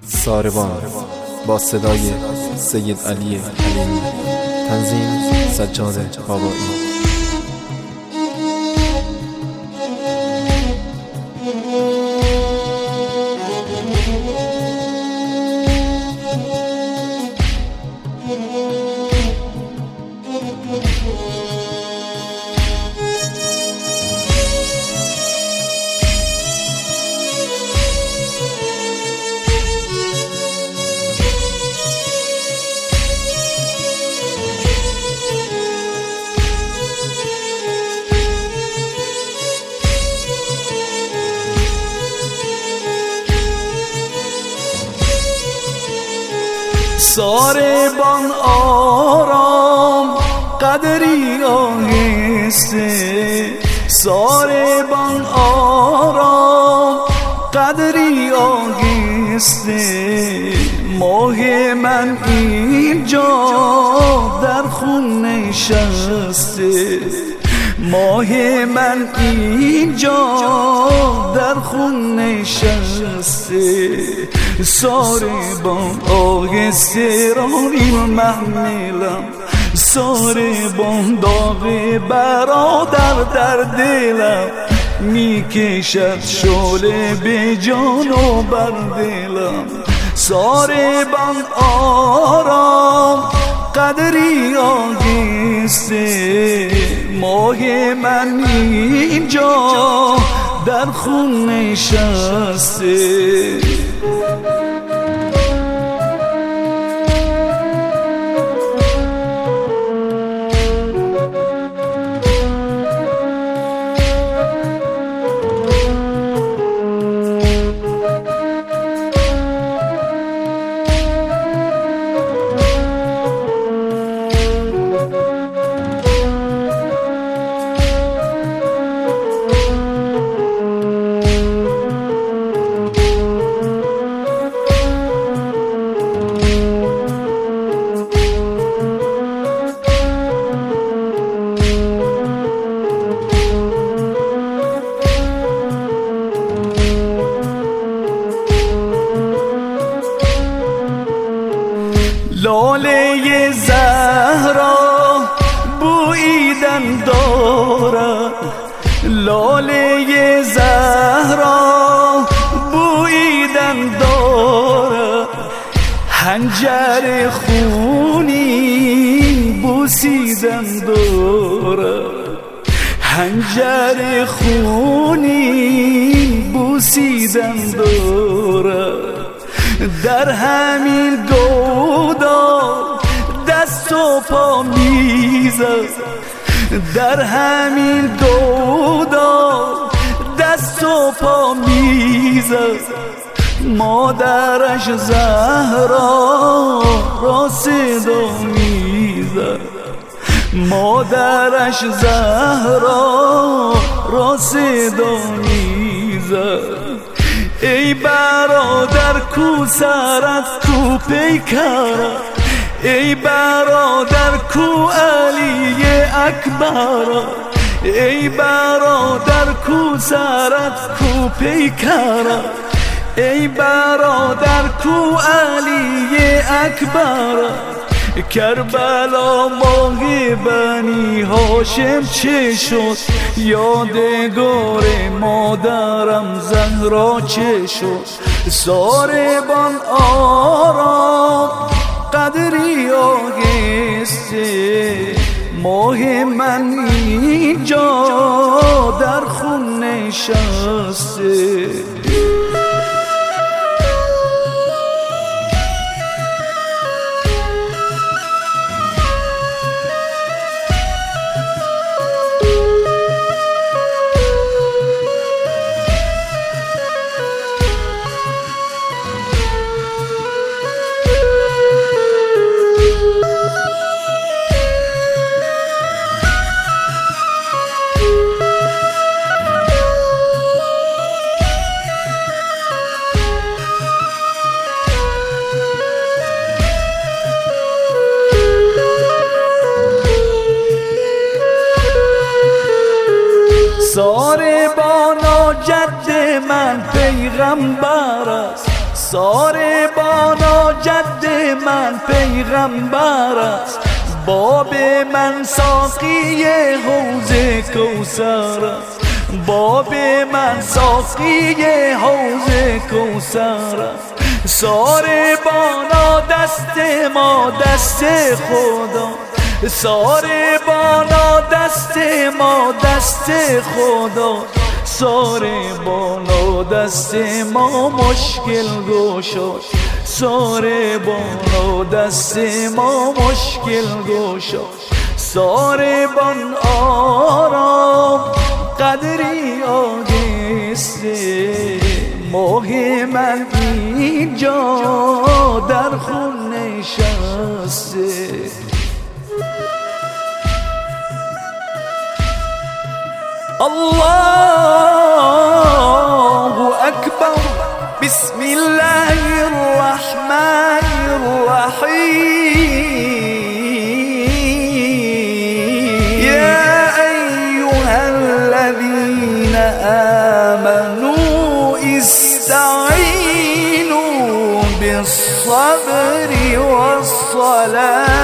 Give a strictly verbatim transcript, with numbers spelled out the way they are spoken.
ساربان با صدای سید علی حلیمی، تنظیم سجاد بابایی. ساربان آرام قدری آهسته، ساربان آرام قدری آهسته. ماه من اینجا در خون نشسته، ماه من اینجا در خون نشسته. ساربان آهسته رانیم محملم، ساربان داغ برادر در دلم، میکشد شعله به جان و بر دلم. ساربان آرام قدری آهسته، ماه من اینجا در خون نشسته. لاله زهرا بوییدن دارد، لاله زهرا بوییدن دارد. حنجر خونین بوسیدن دارد، حنجر خونین بوسیدن دارد. در همین گودال دست و پا میزد، در همین گودال دست و پا میزد. مادرش زهرا را صدا میزد، مادرش زهرا را صدا میزد. ای برادر کو سرت کو پیکرت، ای برادر کو علی اکبرت، ای برادر کو سرت کو پیکرت، ای برادر کو علی اکبرت. کربلا ماه بنی هاشم چه شد، یادگار مادرم زهرا چه شد. ساربان آرام قدری آهسته، ماه من اینجا در خون نشسته. ساربانا جد من پیغمبر است، ساربانا جد من پیغمبر است، باب من ساقی حوض کوثر است، باب من ساقی حوض کوثر است. ساربانا دست ما دست خدا، ساربانا دست ما دست خدا، ساربانا دست ما مشکل گشاد، ساربانا دست ما مشکل گشاد. ساربان آرام قدری آگسته، ماه من اینجا در خون نشسته. الله اکبر، بسم الله الرحمن الرحیم. یا ایها الذین آمنوا استعینوا بالصبر والصلاة